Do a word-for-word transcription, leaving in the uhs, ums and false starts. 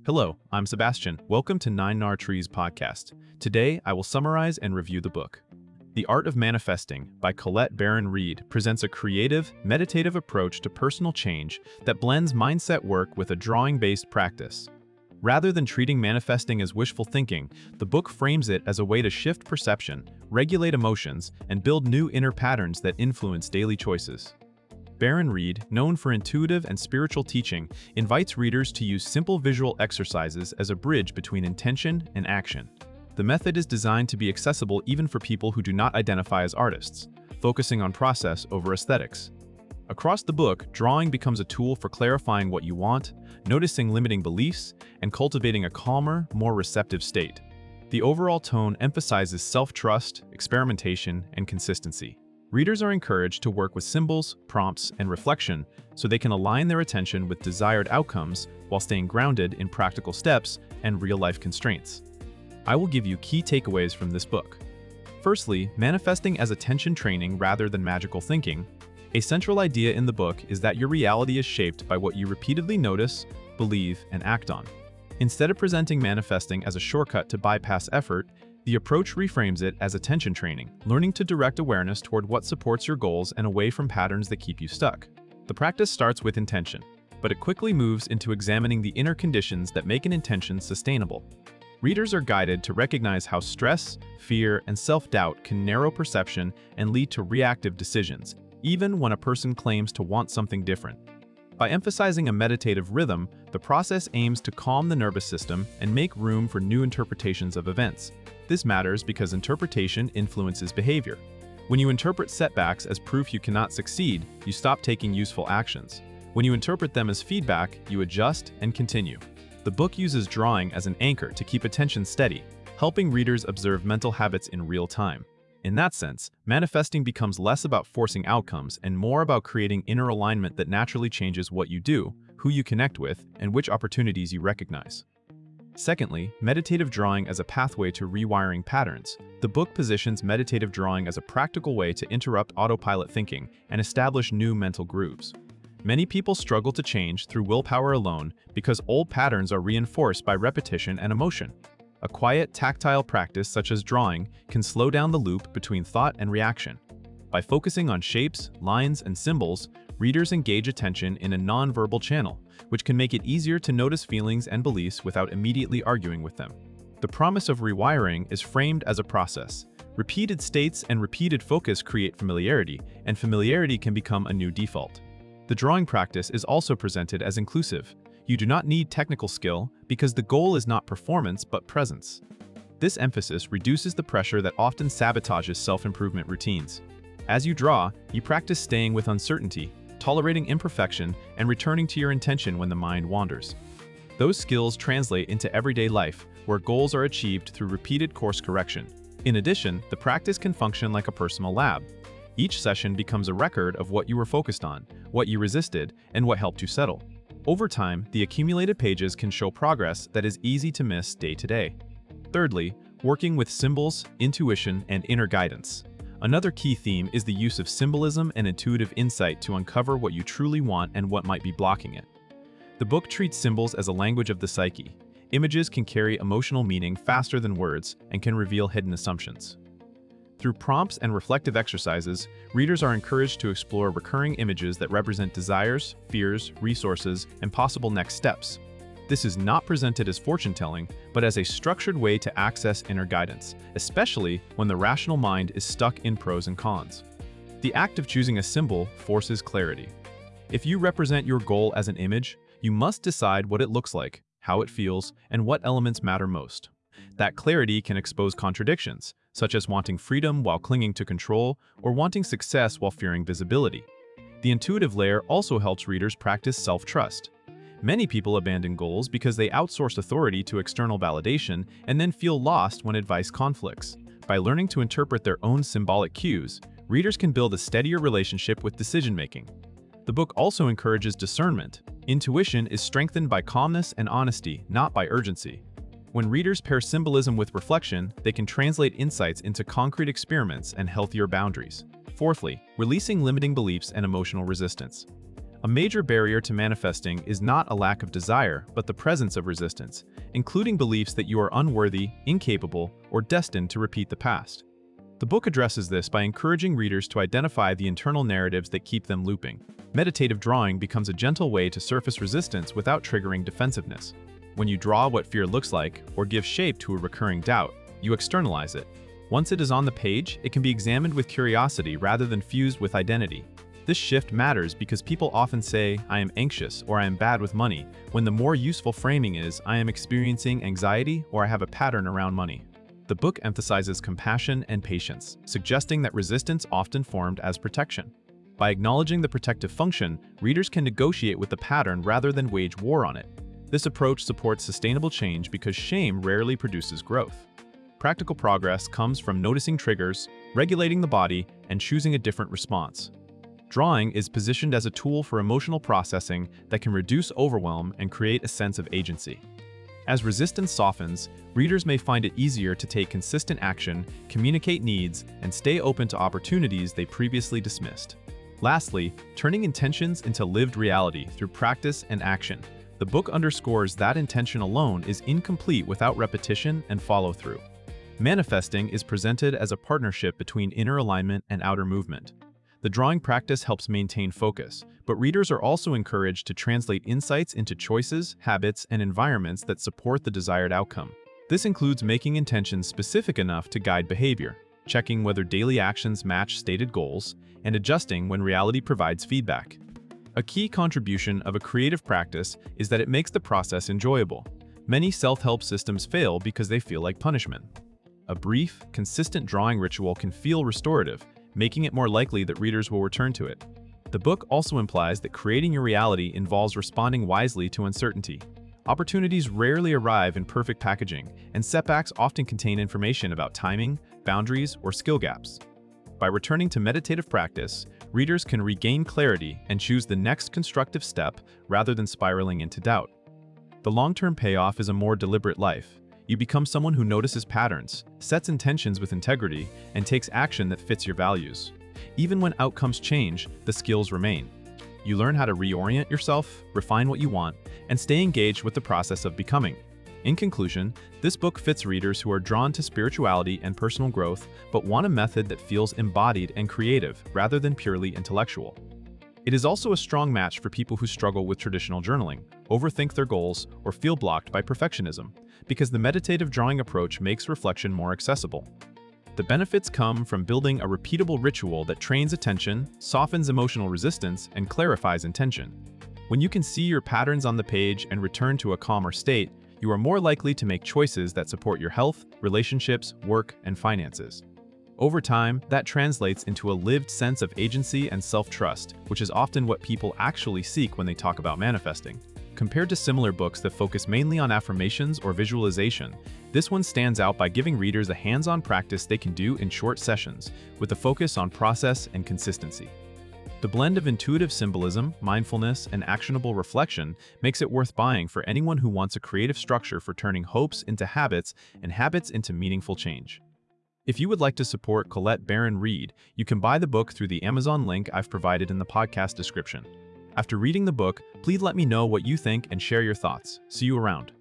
Hello, I'm Sebastian. Welcome to Nine Nar Trees podcast. Today, I will summarize and review the book. The Art of Manifesting by Colette Baron-Reid presents a creative, meditative approach to personal change that blends mindset work with a drawing-based practice. Rather than treating manifesting as wishful thinking, the book frames it as a way to shift perception, regulate emotions, and build new inner patterns that influence daily choices. Baron-Reid, known for intuitive and spiritual teaching, invites readers to use simple visual exercises as a bridge between intention and action. The method is designed to be accessible even for people who do not identify as artists, focusing on process over aesthetics. Across the book, drawing becomes a tool for clarifying what you want, noticing limiting beliefs, and cultivating a calmer, more receptive state. The overall tone emphasizes self-trust, experimentation, and consistency. Readers are encouraged to work with symbols, prompts, and reflection so they can align their attention with desired outcomes while staying grounded in practical steps and real-life constraints. I will give you key takeaways from this book. Firstly, manifesting as attention training rather than magical thinking. A central idea in the book is that your reality is shaped by what you repeatedly notice, believe, and act on. Instead of presenting manifesting as a shortcut to bypass effort, the approach reframes it as attention training, learning to direct awareness toward what supports your goals and away from patterns that keep you stuck. The practice starts with intention, but it quickly moves into examining the inner conditions that make an intention sustainable. Readers are guided to recognize how stress, fear, and self-doubt can narrow perception and lead to reactive decisions, even when a person claims to want something different. By emphasizing a meditative rhythm, the process aims to calm the nervous system and make room for new interpretations of events. This matters because interpretation influences behavior. When you interpret setbacks as proof you cannot succeed, you stop taking useful actions. When you interpret them as feedback, you adjust and continue. The book uses drawing as an anchor to keep attention steady, helping readers observe mental habits in real time. In that sense, manifesting becomes less about forcing outcomes and more about creating inner alignment that naturally changes what you do, who you connect with, and which opportunities you recognize. Secondly, meditative drawing as a pathway to rewiring patterns. The book positions meditative drawing as a practical way to interrupt autopilot thinking and establish new mental grooves. Many people struggle to change through willpower alone because old patterns are reinforced by repetition and emotion. A quiet, tactile practice such as drawing can slow down the loop between thought and reaction. By focusing on shapes, lines, and symbols, readers engage attention in a non-verbal channel, which can make it easier to notice feelings and beliefs without immediately arguing with them. The promise of rewiring is framed as a process. Repeated states and repeated focus create familiarity, and familiarity can become a new default. The drawing practice is also presented as inclusive. You do not need technical skill because the goal is not performance but presence. This emphasis reduces the pressure that often sabotages self-improvement routines. As you draw, you practice staying with uncertainty, tolerating imperfection, and returning to your intention when the mind wanders. Those skills translate into everyday life, where goals are achieved through repeated course correction. In addition, the practice can function like a personal lab. Each session becomes a record of what you were focused on, what you resisted, and what helped you settle. Over time, the accumulated pages can show progress that is easy to miss day to day. Thirdly, working with symbols, intuition, and inner guidance. Another key theme is the use of symbolism and intuitive insight to uncover what you truly want and what might be blocking it. The book treats symbols as a language of the psyche. Images can carry emotional meaning faster than words and can reveal hidden assumptions. Through prompts and reflective exercises, readers are encouraged to explore recurring images that represent desires, fears, resources, and possible next steps. This is not presented as fortune-telling, but as a structured way to access inner guidance, especially when the rational mind is stuck in pros and cons. The act of choosing a symbol forces clarity. If you represent your goal as an image, you must decide what it looks like, how it feels, and what elements matter most. That clarity can expose contradictions, such as wanting freedom while clinging to control or wanting success while fearing visibility. The intuitive layer also helps readers practice self-trust. Many people abandon goals because they outsource authority to external validation and then feel lost when advice conflicts. By learning to interpret their own symbolic cues, readers can build a steadier relationship with decision-making. The book also encourages discernment. Intuition is strengthened by calmness and honesty, not by urgency. When readers pair symbolism with reflection, they can translate insights into concrete experiments and healthier boundaries. Fourthly, releasing limiting beliefs and emotional resistance. A major barrier to manifesting is not a lack of desire, but the presence of resistance, including beliefs that you are unworthy, incapable, or destined to repeat the past. The book addresses this by encouraging readers to identify the internal narratives that keep them looping. Meditative drawing becomes a gentle way to surface resistance without triggering defensiveness. When you draw what fear looks like, or give shape to a recurring doubt, you externalize it. Once it is on the page, it can be examined with curiosity rather than fused with identity. This shift matters because people often say, "I am anxious" or "I am bad with money," when the more useful framing is, "I am experiencing anxiety" or "I have a pattern around money." The book emphasizes compassion and patience, suggesting that resistance often formed as protection. By acknowledging the protective function, readers can negotiate with the pattern rather than wage war on it. This approach supports sustainable change because shame rarely produces growth. Practical progress comes from noticing triggers, regulating the body, and choosing a different response. Drawing is positioned as a tool for emotional processing that can reduce overwhelm and create a sense of agency. As resistance softens, readers may find it easier to take consistent action, communicate needs, and stay open to opportunities they previously dismissed. Lastly, turning intentions into lived reality through practice and action. The book underscores that intention alone is incomplete without repetition and follow-through. Manifesting is presented as a partnership between inner alignment and outer movement. The drawing practice helps maintain focus, but readers are also encouraged to translate insights into choices, habits, and environments that support the desired outcome. This includes making intentions specific enough to guide behavior, checking whether daily actions match stated goals, and adjusting when reality provides feedback. A key contribution of a creative practice is that it makes the process enjoyable. Many self-help systems fail because they feel like punishment. A brief, consistent drawing ritual can feel restorative, making it more likely that readers will return to it. The book also implies that creating your reality involves responding wisely to uncertainty. Opportunities rarely arrive in perfect packaging, and setbacks often contain information about timing, boundaries, or skill gaps. By returning to meditative practice, readers can regain clarity and choose the next constructive step rather than spiraling into doubt. The long-term payoff is a more deliberate life. You become someone who notices patterns, sets intentions with integrity, and takes action that fits your values. Even when outcomes change, the skills remain. You learn how to reorient yourself, refine what you want, and stay engaged with the process of becoming. In conclusion, this book fits readers who are drawn to spirituality and personal growth, but want a method that feels embodied and creative rather than purely intellectual. It is also a strong match for people who struggle with traditional journaling, overthink their goals, or feel blocked by perfectionism, because the meditative drawing approach makes reflection more accessible. The benefits come from building a repeatable ritual that trains attention, softens emotional resistance, and clarifies intention. When you can see your patterns on the page and return to a calmer state, you are more likely to make choices that support your health, relationships, work, and finances. Over time, that translates into a lived sense of agency and self-trust, which is often what people actually seek when they talk about manifesting. Compared to similar books that focus mainly on affirmations or visualization, this one stands out by giving readers a hands-on practice they can do in short sessions, with a focus on process and consistency. The blend of intuitive symbolism, mindfulness, and actionable reflection makes it worth buying for anyone who wants a creative structure for turning hopes into habits and habits into meaningful change. If you would like to support Colette Baron-Reid, you can buy the book through the Amazon link I've provided in the podcast description. After reading the book, please let me know what you think and share your thoughts. See you around.